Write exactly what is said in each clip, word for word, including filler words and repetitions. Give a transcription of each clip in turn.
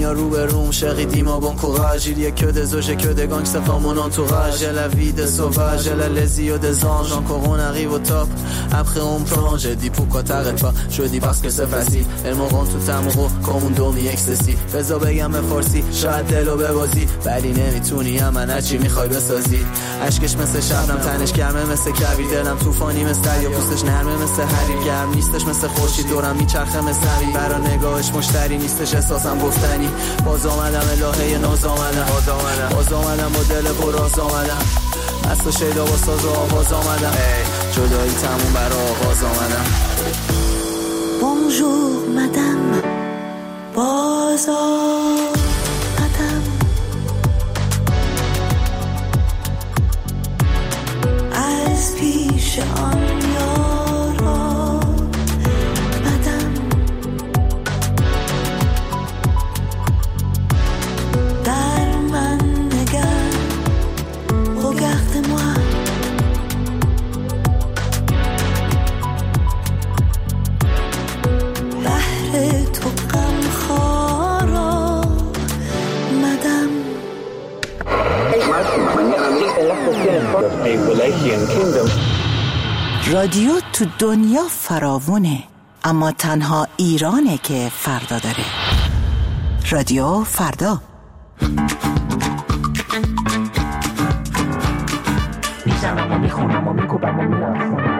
duniya رو به روم chérie dis-moi bon courage il y a que des oges que des gangsters dans mon entourage j'ai la vie des sauvages j'ai la les yeux des anges encore on arrive au top après on plonge je dis pourquoi t'arrêtes pas je dis parce que c'est facile elles me rendent tout amoureux comme un dormi ecstasy بذار بگم به فارسی شاید دلو ببازی ولی نمیتونی من چی میخوای بسازی عشقش مثل شبنم تنش گرمه مثل کویر دلم طوفانی مثل یا پوستش نرمه مثل حریر گرم نیستش مثل خورشید دورم میچرخه مثل حریر برا نگاهش مشتری نیستش احساسم گفتنی باز آمدم الهه ناز آمدم باز آمدم باز آمدم با دل براز آمدم مست و شیدا با ساز و آواز آمدم جدایی تموم برا آغاز آمدم Bonjour madame باز آمدم از پیش آن یارا مدم در من نگر regarde-moi بحر تو غم خارا مدم رادیو تو دنیا فراوونه اما تنها ایرانه که فردا داره. رادیو فردا میزنم و میخونم و میکوبم و میرفت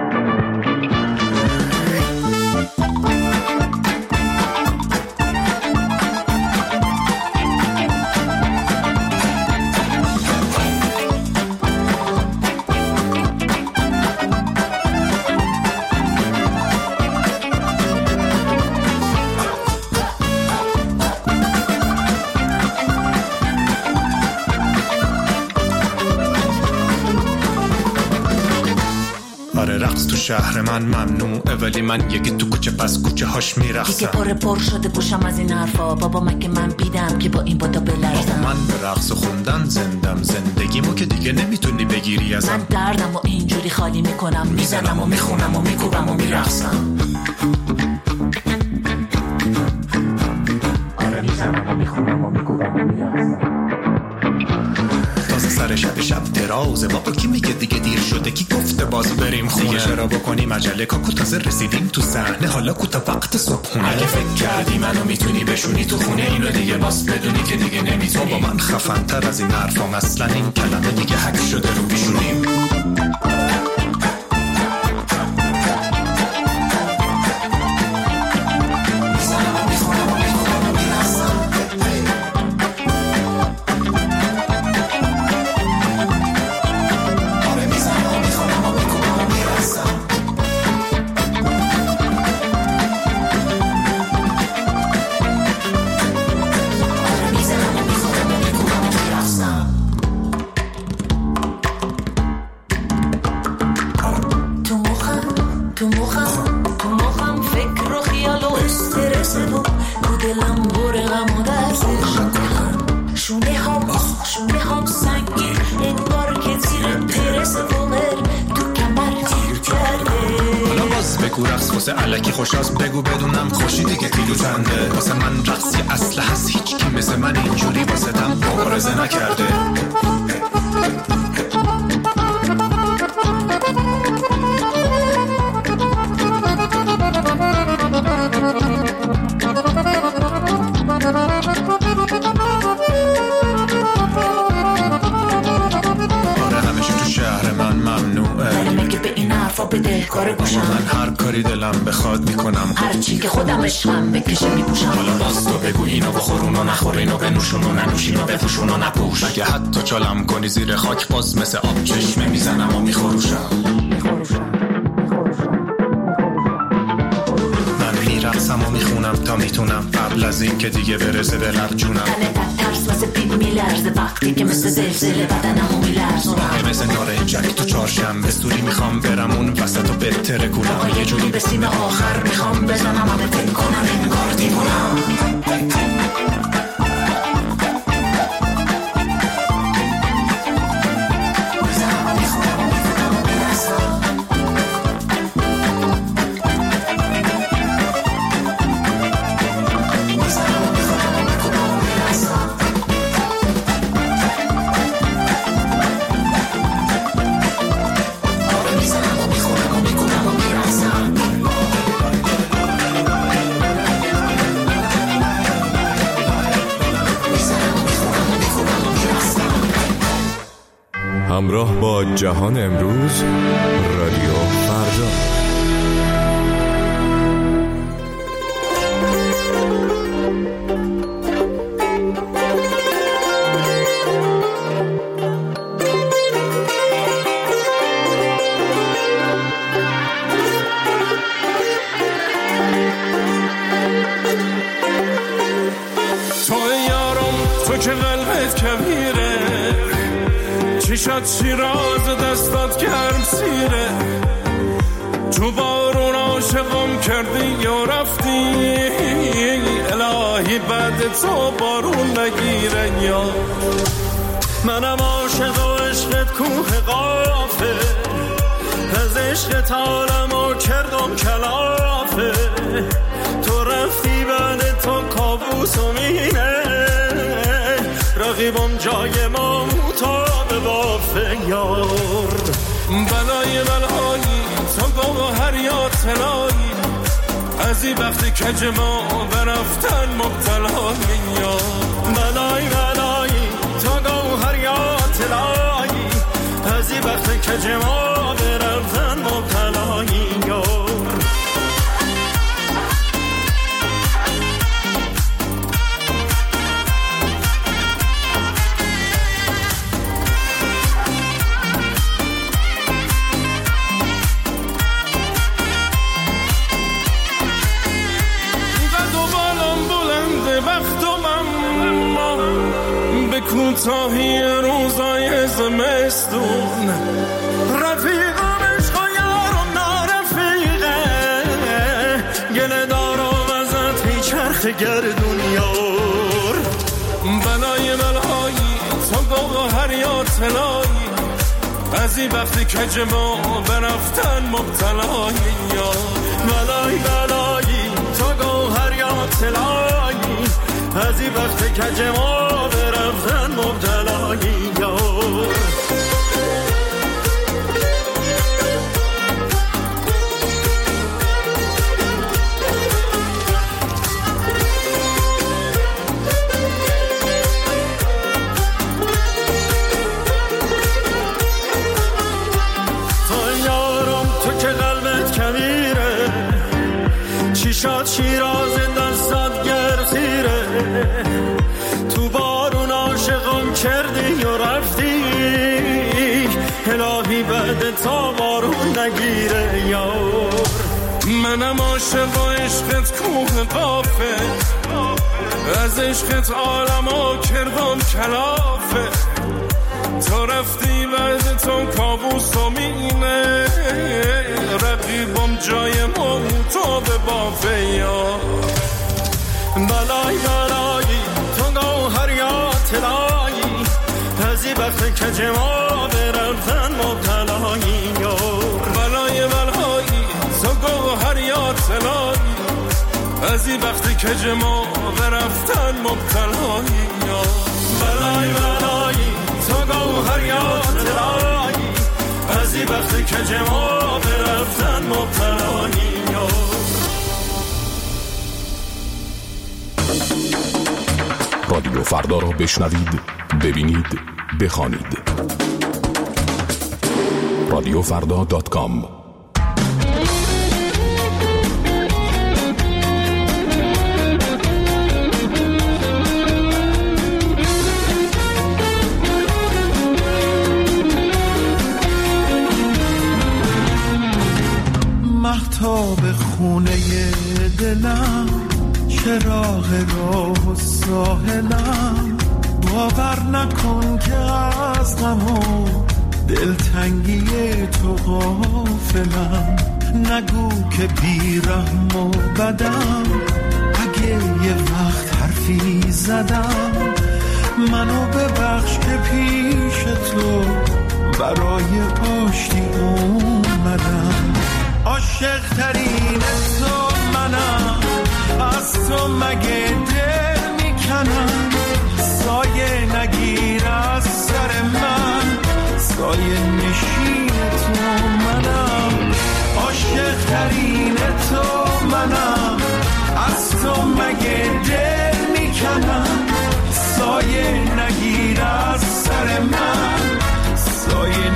شهر من ممنوعه ولی من یکی تو کوچه پس کوچه هاش میرخصم دیگه پر پر شده گوشم از این حرفا بابا مگه من بیدم که با این بادا بلرزم من به رقص و خوندن زندم زندگیمو که دیگه نمیتونی بگیری ازم من دردم و اینجوری خالی میکنم میزنم و میخونم و میکوبم و میرقصم آره میزنم و میخونم و میکوبم و میرقصم سر شب شب درازه بابا کی میگه دیگه دیر شده کی گفته باز بریم خونه دیگه چرا بکنیم عجله کاکو تازه رسیدیم تو صحنه حالا کوتا وقت صبحونه اگه فکر کردی منو میتونی بشونی تو خونه اینو دیگه باز بدونی که دیگه نمیتونی بابا من خفن تر از این حرفام اصلا این کلمه دیگه حک شده رو بیشونیم الکی خوش از بگو بدونم خوشی دیگه کیلو چنده واسه من رقصی اصل هست هیچ کی مثل من اینجوری واسه تم مبارزه نکرده آره همیشه تو شهر من ممنوعه ولی مگه به این حرفا بده کار گوشم من هر کاری دلم بخواد میکنم هر چی که خودم عشقم بکشه میپوشم حالا باز تو بگو اینو بخورون و نخور اینو بنوشون و ننوشین و بپوشون و نپوش مگه حتی چالم کنی زیر خاک باز مثل آب چشمه میزنم و میخوروشم من میرقصم و میخونم تا میتونم قبل از این که دیگه برسه به لب جونم تنه در ترس واسه پیب میلرزه وقتی که مثل زلزله بدنمو میلرزونم مثل نارنجک تو چهارشنبه سوری میخوام برم اون وسط و بهتره گولم یه جوری به سیم آخر میخوام بزنم همه فکر کنم انگار دیوونم همراه با جهان امروز، رادیو فردا. چشات شیراز دستات گرم سیره، تو بارون عاشقم کردی یا رفتی، الهی بعد تو بارون نگیره. یا منم عاشق و عشقت کوه قافه، از عشقت عالمو کردم کلافه، تو رفتی بعد تو کابوس و مینه، رقیبم جای ما مطابق بافه. یار بلای بلایی تو گوهر یا طلایی، از این وقتی کج ما برفتن مبتلایی. یار بلای بلایی تو گوهر یا طلایی، از این وقتی کج ما برفتن مبتلایی. یار کوتاهی روزای زمستون، رفیقم عشق و یارم نارفیقه، گله دارم ازت هی چرخ گردون. یار بلای بلایی تو گوهر یا طلایی، از این وقتی کج ما برفتن مبتلایی. یار بلای بلایی تو گوهر یا طلایی، از این وقتی کج ما برفتن مبتلایی. یار تو یارم تو که قلبت کمیره، چیشات شیراز دستات گرسیره، تو بارون عاشقم کردی و رفتی، الهی بعد تا بارون نگیره. یار منم عاشق و عشقت کوه قافه، از عشقت عالمو کردم کلافه، تو رفتی بعد تو کابوس و مینه، رقیبم جای ما تو به بافه. یار بلای بلایی تو گوهر یا طلایی، از این وقت کج ما برفتن مبتلایی. یار بلای بلایی تو گوهر یا طلایی، از این وقت کج ما برفتن مبتلایی. یار بلای بلایی تو گوهر یا طلایی، از این وقت کج ما برفتن مبتلایی. یار رادیو فردا را بشنوید، ببینید، بخوانید. رادیو فردا دات کام. مهتاب خونه دلم، چراغ راه و ساحلم، باور نکن که از غم و دلتنگی تو غافلم، نگو که بیرحم و بدم، اگه یه وقت حرفی زدم، منو ببخش که پیش تو برای آشتی اومدم. عاشق ترین تو منم، از تو مگه دل میکنم، سایه نگیر از سر من، سایه نشین تو منم. عاشق ترین تو منم، از تو مگه دل میکنم، سایه نگیر از سر من، سایه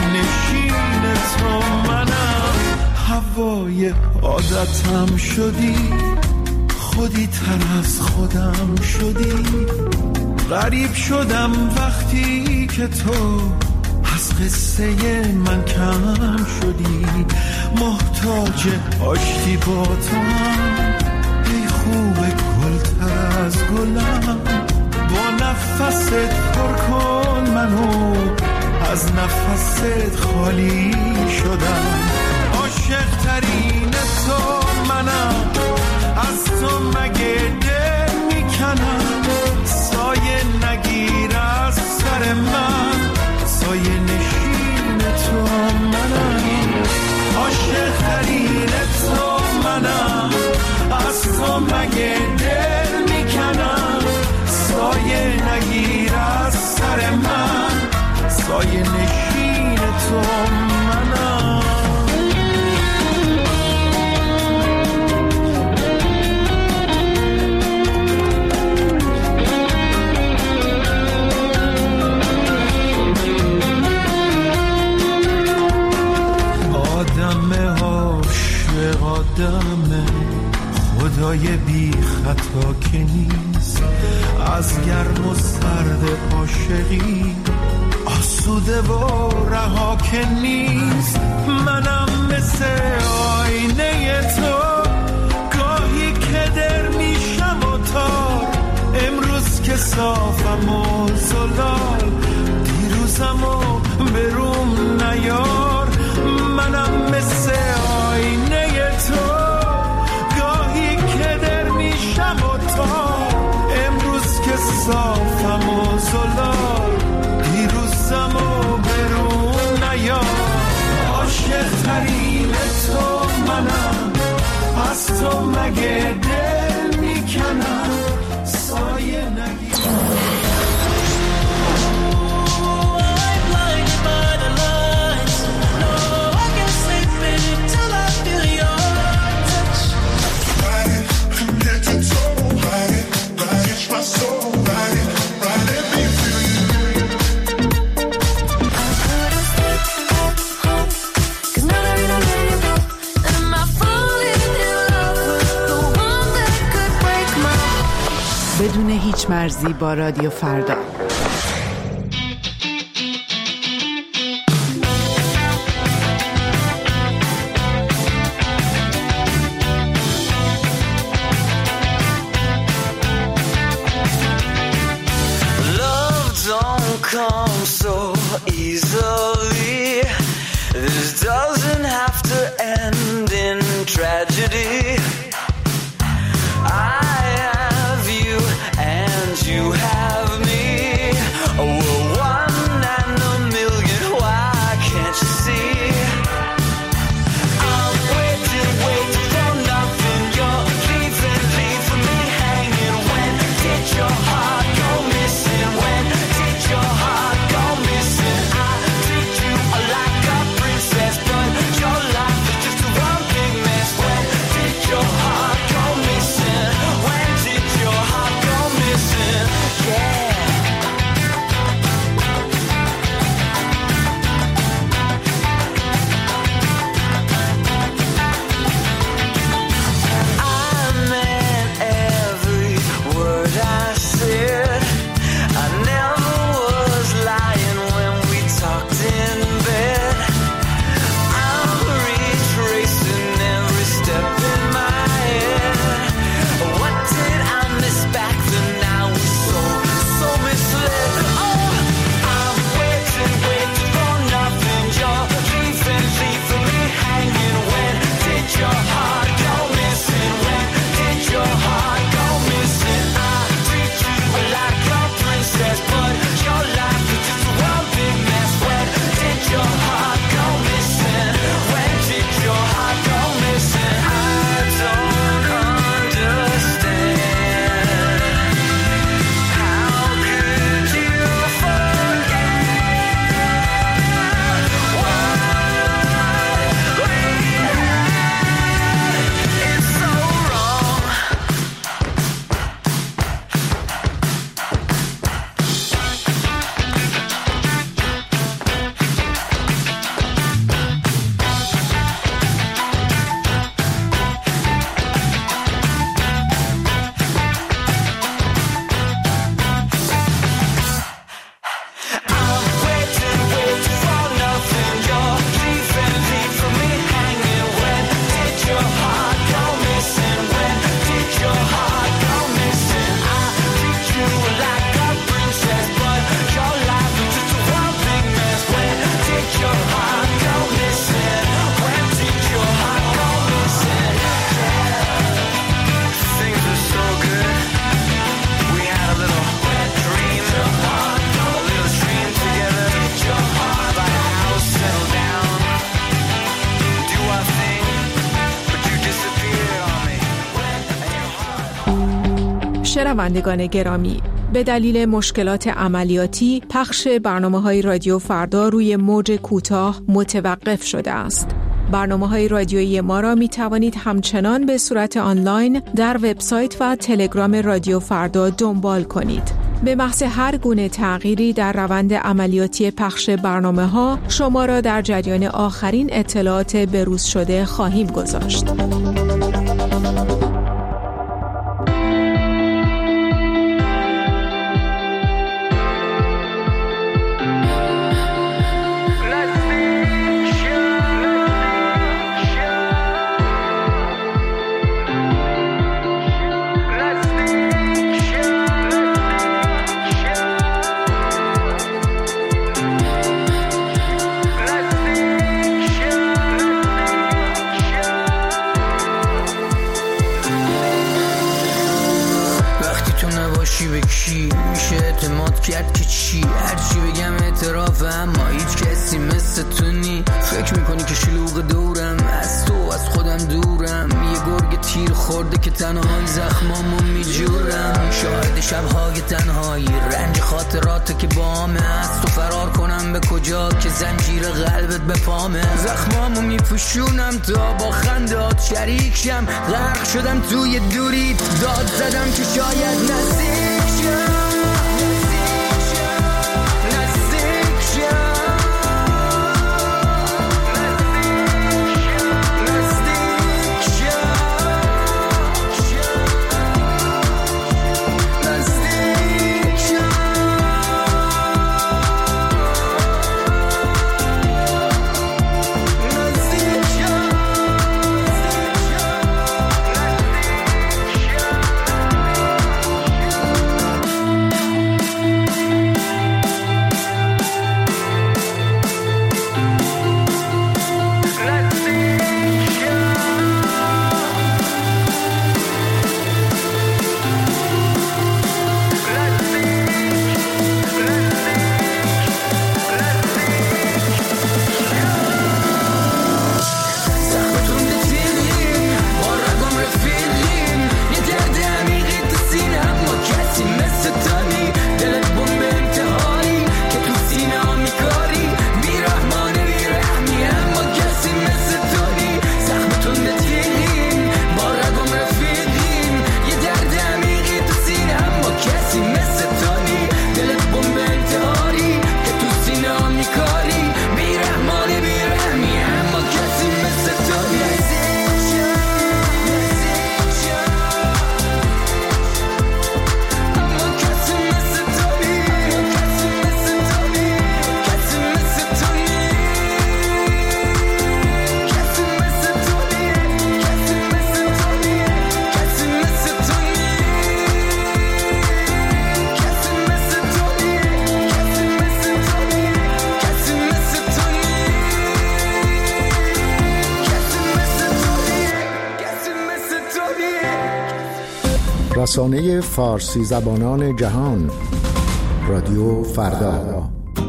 هوای عادتم شدی، خودی تر از خودم شدی. غریب شدم وقتی که تو از قصه من کم شدی. محتاج آشتی با تو هم، ای خوب گل تر از گلم. با نفست پر کن منو، از نفست خالی شدم. عاشق ترین تو منم، از تو مگه دل میکنم. سایه نگیر از سر من، سایه نشین تو منم. عاشق ترین تو منم، از تو مگه دل میکنم. سایه نگیر از سر من، سایه نشین تو منم. آدم عاشق آدم خدای بی خطا که نیست. از گرم و سرد عاشقی آسوده و رها که نیست. منم مثل آینه تو، گاهی که در میشم و تار. امروز که صافم و زلال، دیروزم و بروم نیار. منم مثل آینه تو، گاهی که در میشم و تار. امروز که صافم و زلال، دیروزم و برون نیار. عاشق ترین تو منم، از تو مگه دل میکنم. سایه نگیر. بدون هیچ مرزی با رادیو فردا. Love don't come so easily. This doesn't have to end in tragedy. I you have me. Oh, one and a million. Why can't you see? I'm waiting, waiting for nothing. You're leaving, leaving me hanging. When did your heart go missing? When did your heart go missing? I treat you like a princess, but your life is just a one big mess. When did شنوندگان گرامی، به دلیل مشکلات عملیاتی پخش برنامه‌های رادیو فردا روی موج کوتاه متوقف شده است. برنامه‌های رادیویی ما را می توانید همچنان به صورت آنلاین در وبسایت و تلگرام رادیو فردا دنبال کنید. به محض هر گونه تغییری در روند عملیاتی پخش برنامه‌ها شما را در جریان آخرین اطلاعات بروز شده خواهیم گذاشت. کرد که چی هرچی بگم اعتراف، اما هیچ کسی مثل تو نی. فکر میکنی که شلوغ دورم، از تو از خودم دورم. یه گرگ تیر خورده که تنهایی زخمامو میجورم. شاهد شبهای تنهایی، رنج خاطرات که بامه. از تو فرار کنم به کجا که زنجیر قلبت به پامه. زخمامو میپوشونم تا با خندات شریک شم. غرق شدم توی دوری، داد زدم که شاید نزدیک شم. رسانه فارسی زبانان جهان، رادیو فردا.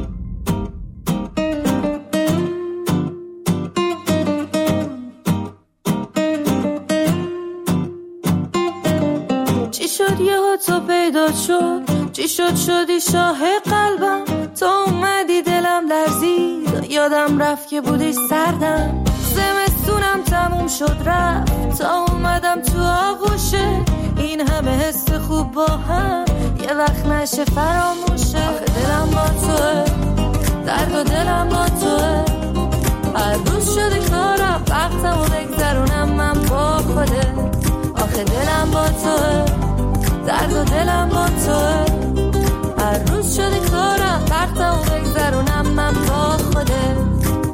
چی شد یهو تو پیدا شد، چی شد شدی شاه قلبم، تو اومدی دلم لرزید، یادم رفت که بودی سردم. زمستونم تموم شد رفت، تا اومدم تو آغوشه، این همه حس خوب با هم یه وقت نشه فراموشه. آخه دلم با توه، درد و دلم با توه، هر روز شده کارم وقتم و بگذرونم من با خوده. آخه دلم با توه، درد و دلم با توه، هر روز شده کارم وقتم و بگذرونم من با خوده.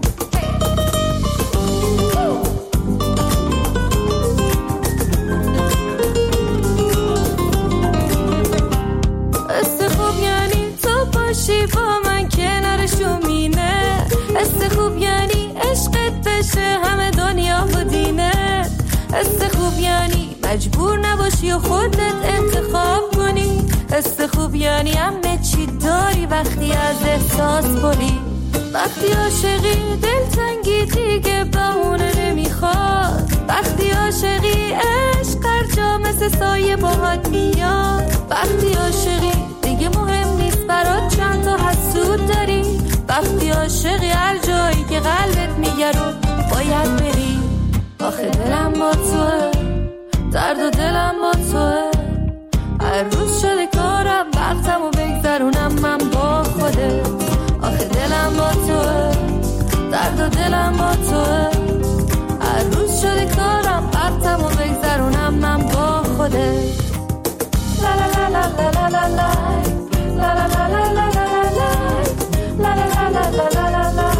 باشی با من کنارشون مینه، است خوب یعنی عشقت بشه همه دنیا و دینه. است خوب یعنی مجبور نباشی و خودت انتخاب کنی. است خوب یعنی همه چی داری وقتی از احساس بری. وقتی عاشقی دلتنگی دیگه بهونه نمیخواد. وقتی عاشقی عشق هر جا مثل سایه باهات میاد. وقتی عاشقی دیگه مهم نیست برات چند تا حسود داری. وقتی عاشقی هر جایی که قلبت میگه رو باید بری. آخه دلم با توه، درد و دلم با توه. هر روز شده کارم وقتمو بگذرونم من با خوده. آخه دلم با توه، درد و دلم با توه. هر روز شده کارم وقتمو بگذرونم من با خوده. لا لا لا لا لا لا لا لا لا لا لا لا لا لا لا لا لا لا.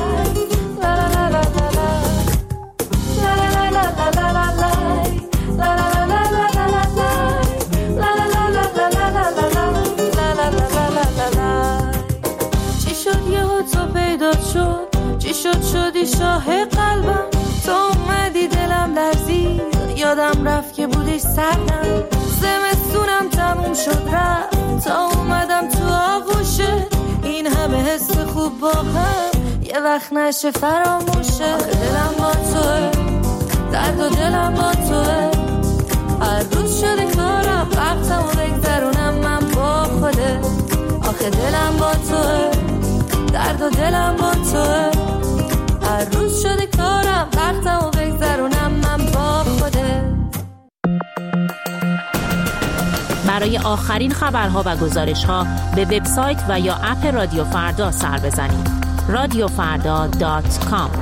چی شد یهو تو پیدا شد، چی شد شدی شاه قلبم. تو اومدی دلم لرزید، یادم رفت که بودی سردم. زمستونم تموم شد رفت تا اومدم تو آغوشه. این همه حس خوب با هم یه وقت نشه فراموشه. آخه دلم با توه، درد و دلم با توه. هر روز شده کارم وقتمو بگذرونم من با خوده. آخه دلم با توه، درد و دلم با توه. هر روز شده کارم وقتمو بگذرونم من با خوده. برای آخرین خبرها و گزارش‌ها به وبسایت و یا اپ رادیو فردا سر بزنید. رادیو فردا دات کام.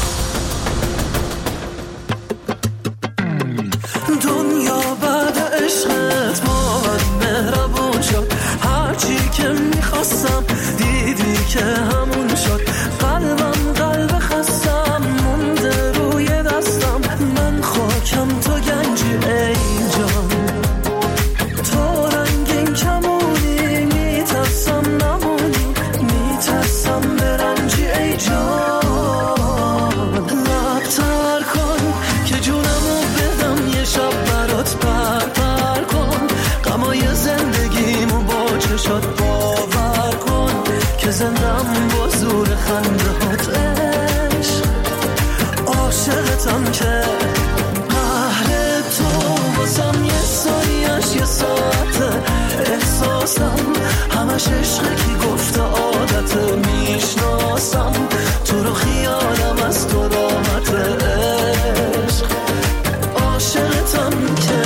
دنیا بعد عشقت با من مهربون شد. هرچی که میخواستم دیدی که همون شد. قلبم قلب خستم مونده روی دستم. من خاکم تو گنجی ای جان. تو رنگین کمونی میترسم نمونی. میترسم برنجی ای جان. لبتر کن که جونمو بدم یه شب برات پر پر کن. غمای زندگیمو با چشات باور کن که زندم با زور خندهات عشق. عاشقتم که قهر تو واسم یه ثانیه‌اش یه ساعته. احساسم همش عشقه کی گفته عادته. میشناسم تو رو خیالم از تو راحته عشق. عاشقتم که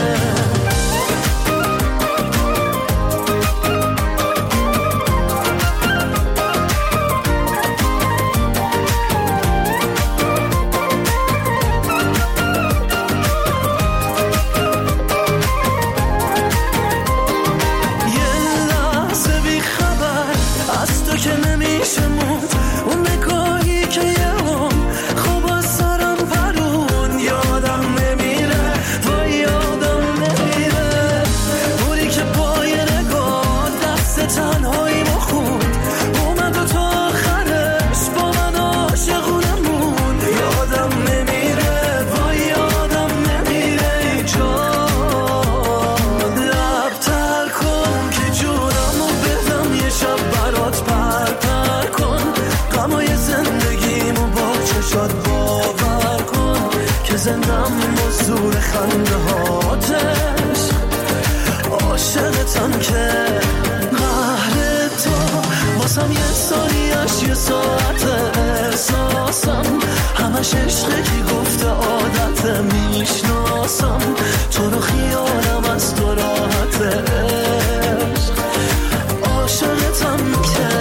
زندم با زور خنده هاتش. عاشقتم که قهر تو واسم یه ثانیه‌اش یه ساعت. احساسم همش عشقه کی گفته عادت. میشناسم تو رو خیالم از تو راحت عشق. عاشقتم که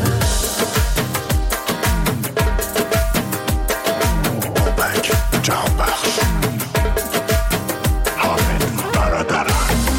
جهان بخش حامد برادران.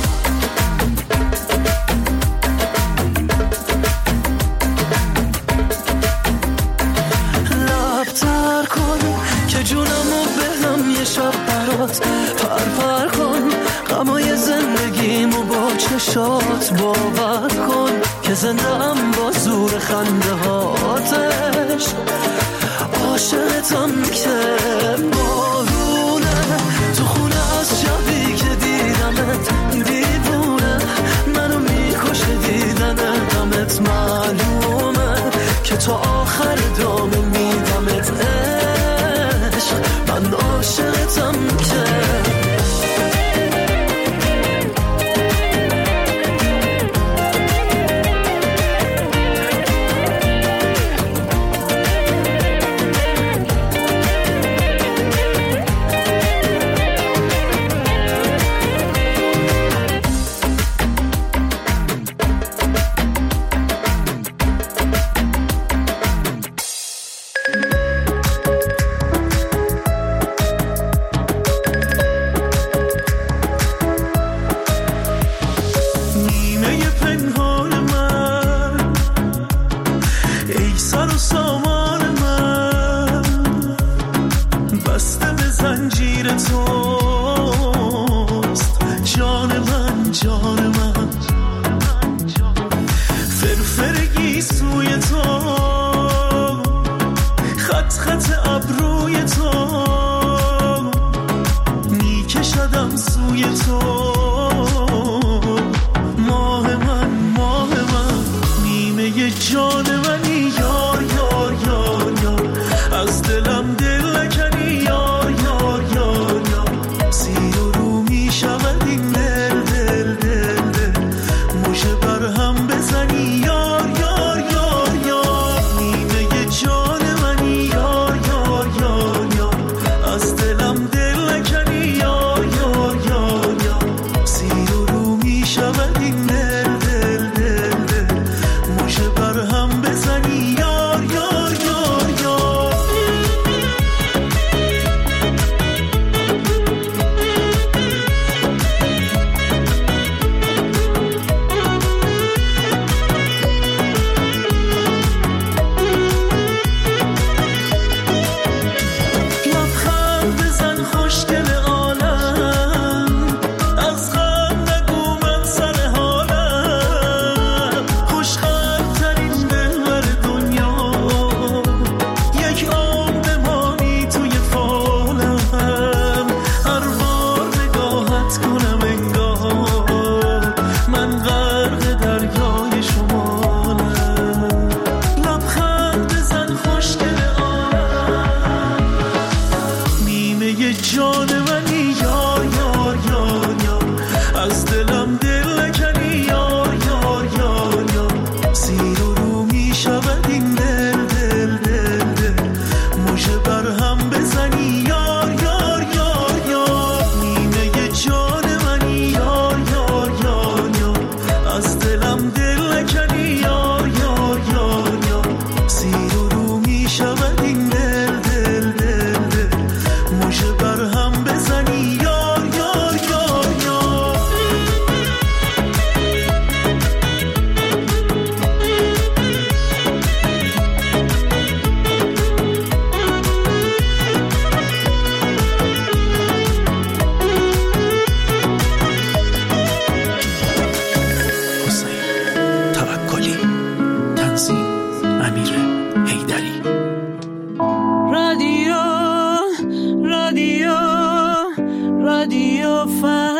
لبتر کن که جونمو بدم یه شب برات پر پر کن. غمای زندگیمو با چشات باور کن که زندم با زور خنده هاتش. عاشقتم که بارونه تو خونه از شبی که دیدمت. دیوونه منو میکشه دیدن غمت. معلومه که تو آخر دامه میدمت عشق. من عاشقتم که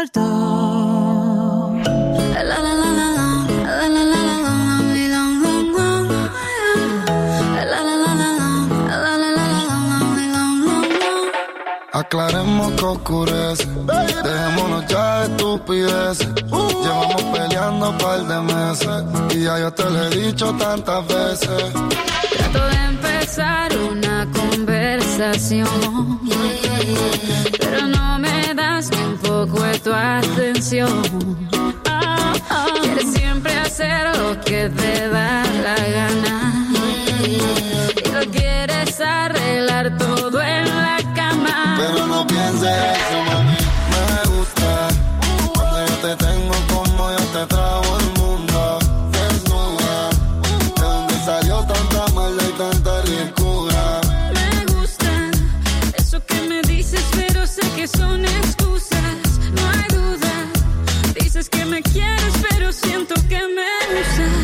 فردا. La la la la la la la la la la long long long. La la la la la la la la la long long long. Aclaremos que oscurece, dejémonos ya de estupideces. Llevamos peleando un par de meses y ya yo te lo he dicho tantas veces. Trato de empezar una conversación, pero no me das ni un poco de tu atención. Oh, oh. Quieres siempre hacer lo que te da la gana y lo quieres arreglar todo en la cama. Pero no pienses eso, mami, me gusta cuando yo te tengo como yo te trago el mundo desnuda. De donde salió tanta maldad y tanta ricura. Me gusta eso que me dices, pero sé que son excusas, no hay duda. Dices que me quieres, pero siento que me usas.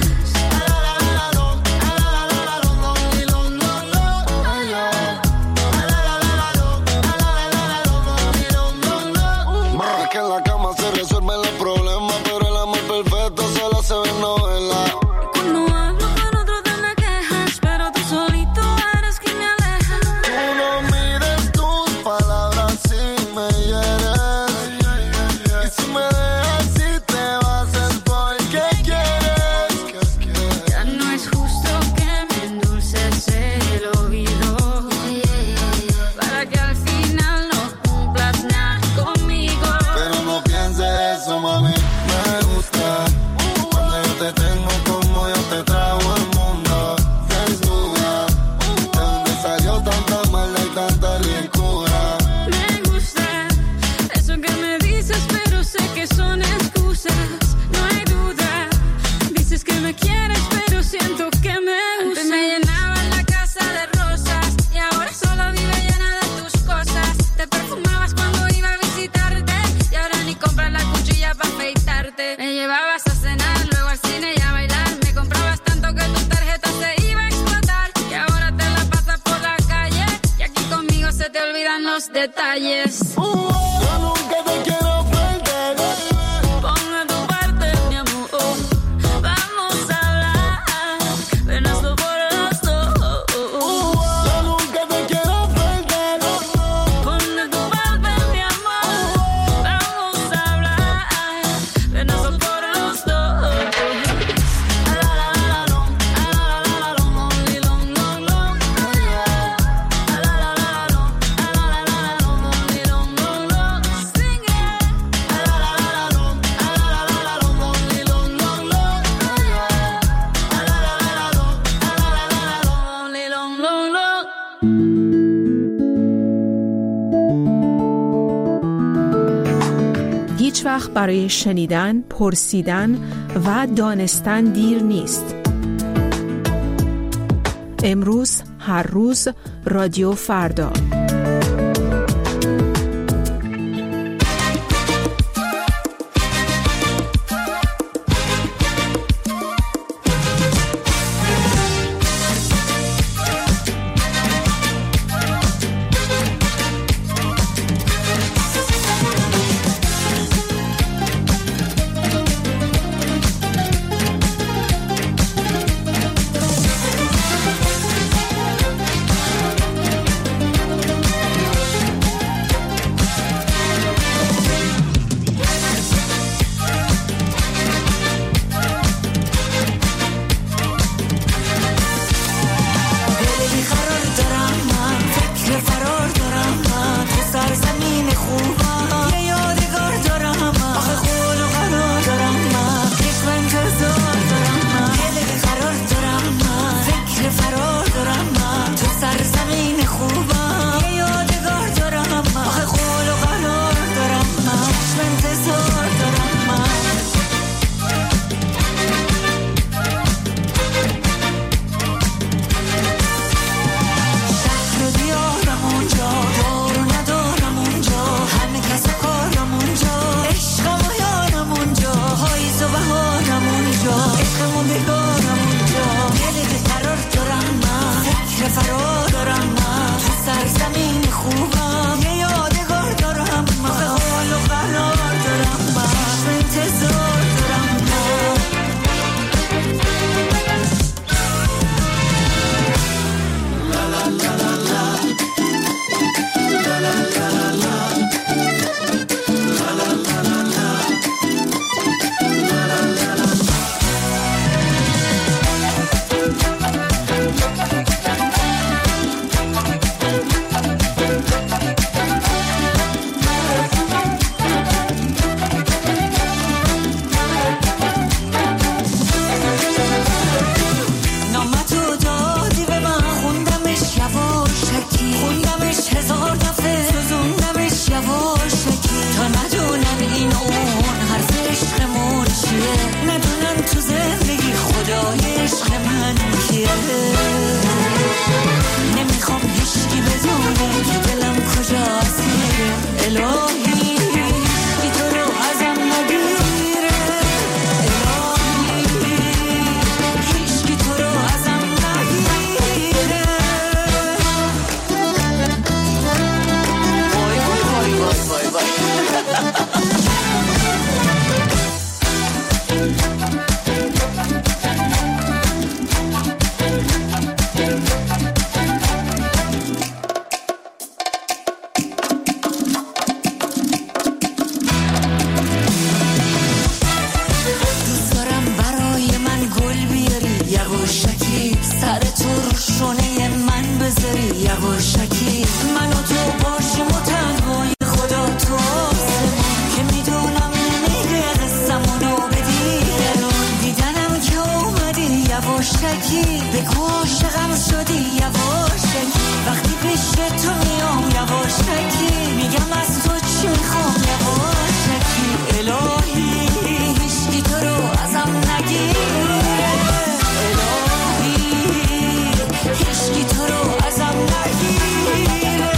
Detalles. Yo nunca te quiero perder. Pon de tu parte, mi amor. Vamos a hablar. Ven, hazlo por los dos. Yo nunca te quiero perder. Pon de tu parte, mi amor. Vamos a hablar. Ven, hazlo por los dos. هیچ وقت برای شنیدن، پرسیدن و دانستن دیر نیست. امروز، هر روز، رادیو فردا. بگو عاشقم شدی یواشکی وقتی پیش تو میام یواشکی میگم از تو چی میخوام یواشکی الهی هیچکی تو رو ازم نگیره الهی هیچکی تو رو ازم نگیره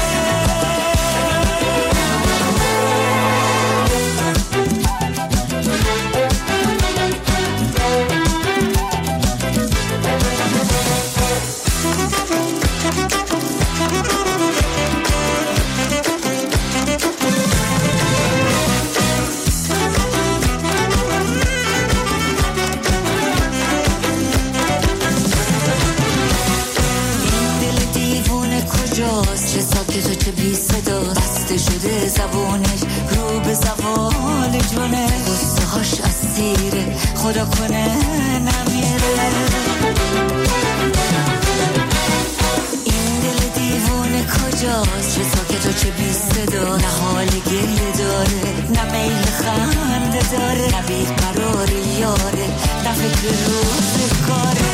چه ساکت و چه بی صدا بسته شده زبونش رو به زوال جونه غصه هاش اسیره خدا کنه نمیره این دل دیوونه کجاست چه ساکت و چه بی صدا نه حال گریه داره نه میل خنده داره نه بیقرار یاره نه فکر روز کاره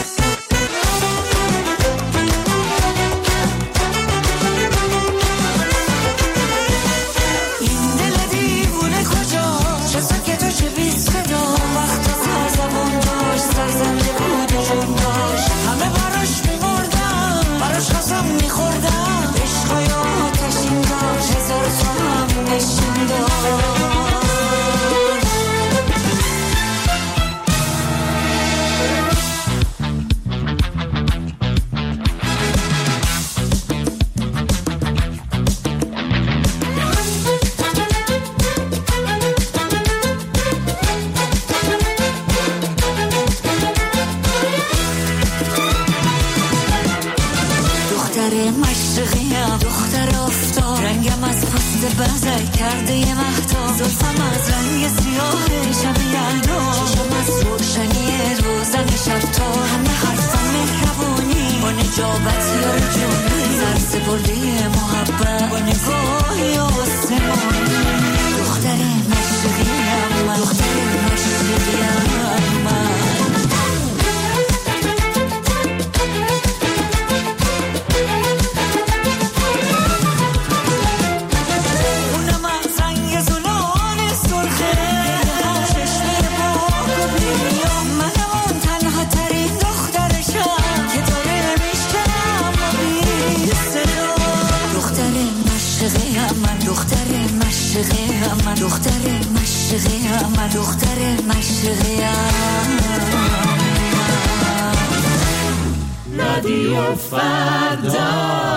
رادیو فردا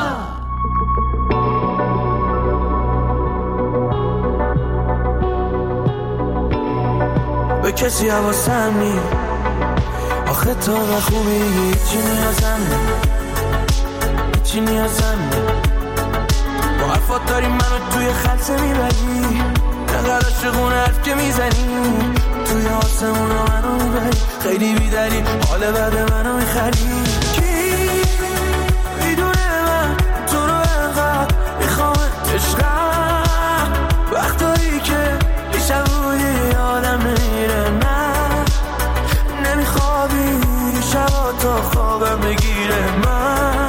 به کسی حواسم نی آخه تو و خوبی هیچی نیازم نی هیچی نیازم نی با حرفات داری منو توی خلصه میبری نقدر عاشقون حرف که میزنی توی آسمون رو منو میبری خیلی بیدلی حال بعد منو میخری کی میدونه من تو رو انقدر میخوام عشقم وقتایی که بیشتر بودی آدم نمیره نه نمیخوابی شبا تا خوابم بگیره من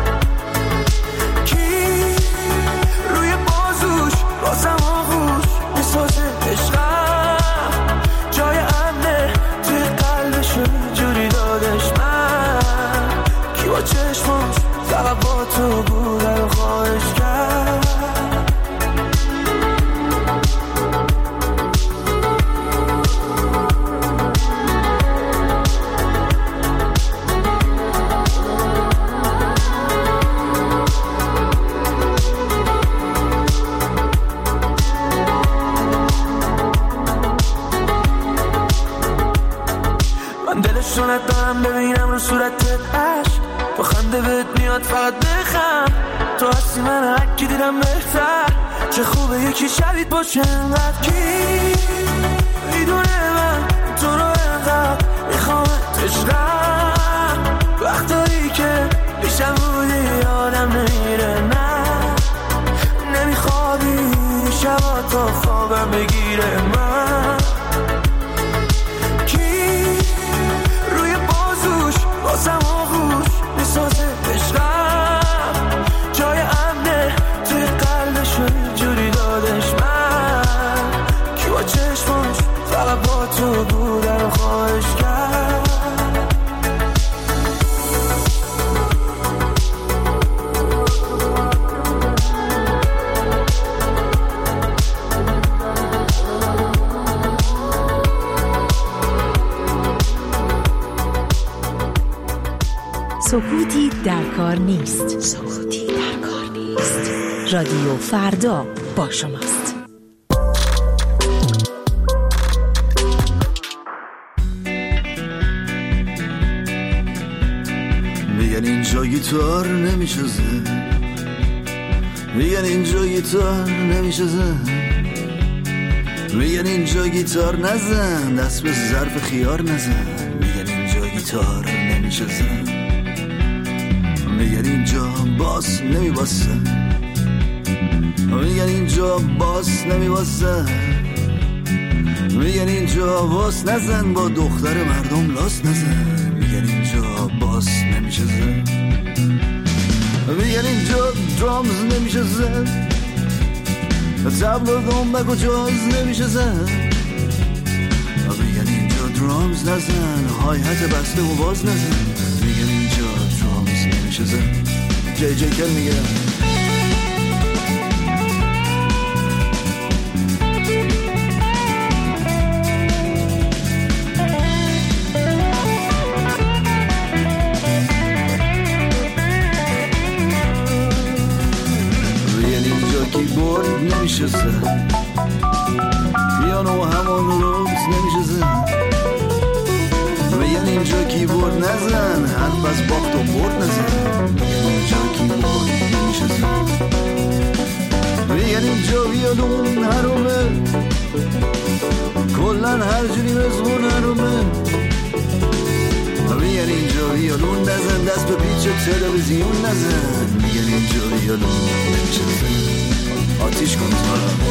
کی روی بازوش بازم آغوش بسازه عشقم جای امنه توی قلبشو جوری دادش من کی با چشماش فقط با تو بوده رو خواهش کرد دلشونت دارم ببینم رو صورتت عشق با خنده بهت میاد فقط بخم تو هستی من هرکی دیدم بهتر چه خوبه یکی شبیت باشه انقدر کی میدونه من تو رو انقدر میخوام عشقم وقتایی که بیشتر بودی آدم نمیره نه نمیخوابی شبا تا خوابم بگیره من بازم آغوش تو بودن خواهش کرد. سکوتی در کار نیست. سکوتی در کار نیست. رادیو فردا با شماست. میگن اینجا گیتار نمیشه زن، میگن اینجا گیتار نمیشه زن، میگن اینجا گیتار نزن، دست به ظرف خیار نزن. میگن اینجا گیتار نمیشه زن، میگن اینجا باس نمیباسه، میگن اینجا باس نمیباسه، میگن اینجا باس نزن، با دختر مردم لاس نزن. میگن اینجا باس نمیشه زن، میگن اینجا درامز نمیشه زن، تبل و دنبک و جاز نمیشه زن. میگن اینجا درامز نزن، های حت بسته و باز نزن. میگن اینجا درامز نمیشه زن. جی جی کل میگه کیبورد نمیشه زن، پیانو همون روز نمیشه زن. میگن اینجا کیبورد نزن، حرف از باخت و برد نزن. میگن اینجا کیبورد نمیشه زن، میگن اینجا ویولون هرومه، کلن هر جوری مزمون هرومه. میگن اینجا ویولون نزن، دست به پیچ تلویزیون نزن. میگن اینجا ویولون نمیشه زن، آتیش کن تو.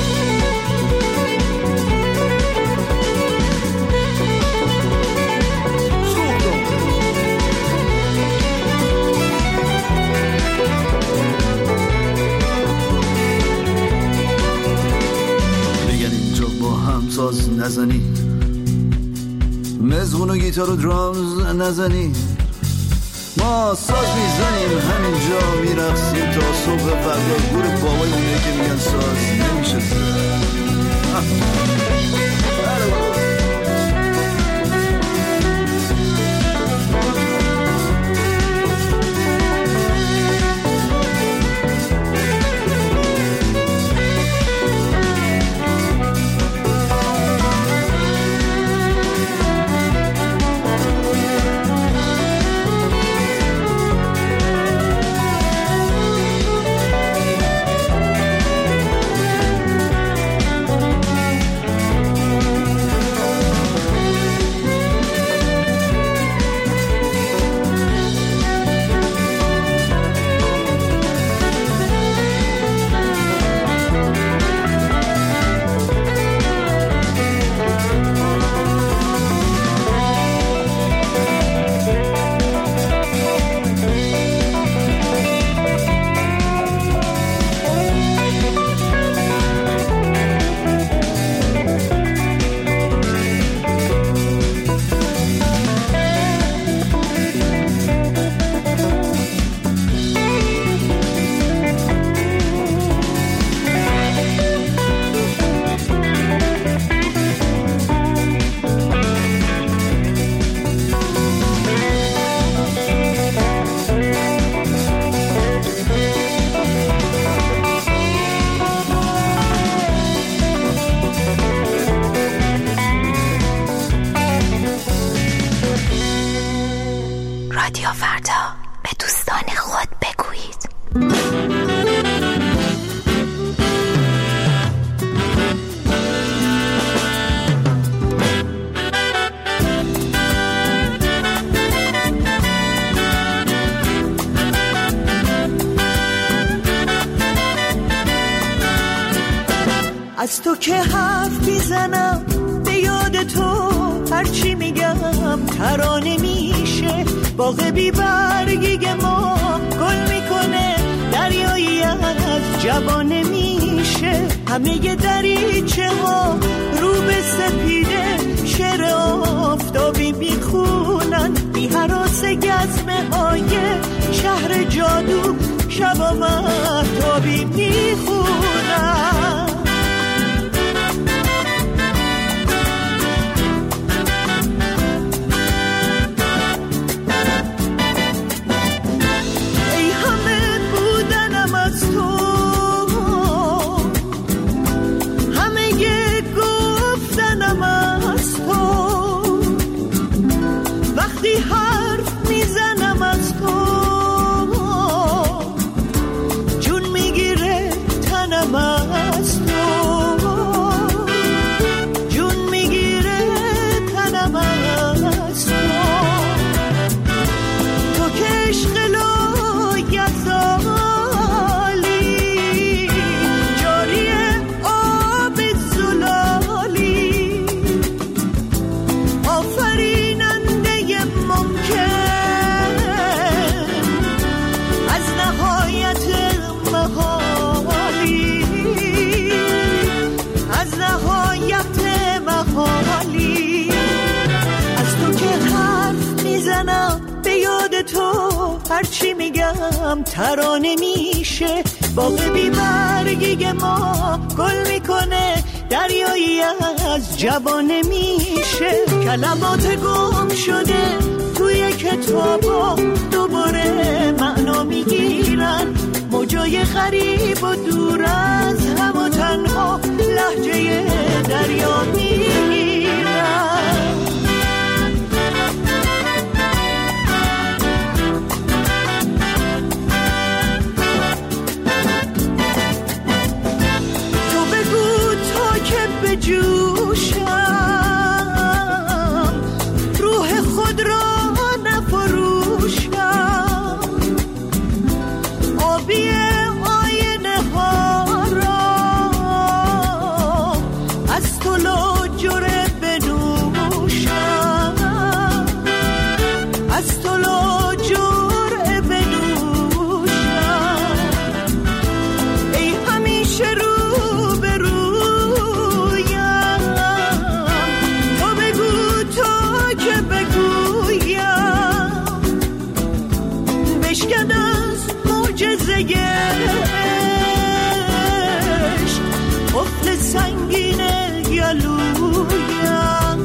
میگن اینجا با هم ساز نزنی، مزغون و گیتار و درامز نزنی. ما ساز میزنیم همینجا میرقصیم تا صبح فردا. گور بابای اونه که میگن ساز نمیشه زن. رادیو فردا، به دوستان خود بگویید. از تو که حرف میزنم به یاد تو، هرچی میگم ترانه میشه. باغ بی برگی ما گل میکنه، دریایی از جوانه میشه. همه ی دریچه ها رو به سپیده، شعر ترانه میشه، باغ بی برگی ما گل میکنه، دریایی از جوانه میشه. کلمات گم شده توی کتابا دوباره معنا میگیرن، موجای غریب و دور از هم و تنها لهجه دریا میگیرن. تو بگو تا که بجوشم روح خود را نفروشم، آبی آینه ها را از تو لاجره بنوشم، از تو لاجره بنوشم. ای همیشه رو به رویم، تو بگو تا که بگویم، بشکن از معجزه عشق قفل سنگین گلویم،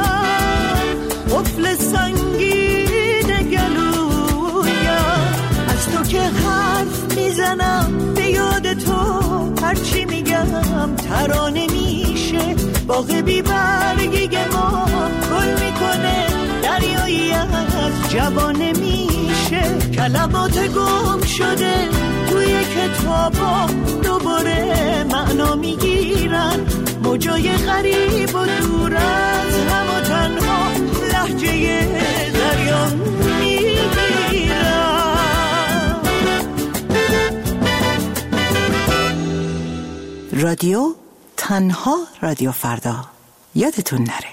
قفل سنگین گلویم. از تو که حرف میزنم به یاد تو، هرچی میگم ترانه میشه، باغ بی برگی ما گل میکنه، دریایی از جوانه میشه. کلمات گم شده توی کتابا دوباره معنا میگیرن، موجای غریب و دور از هم و تنها لهجه دریا میگیرن. رادیو تنها رادیو فردا، یادتون نره.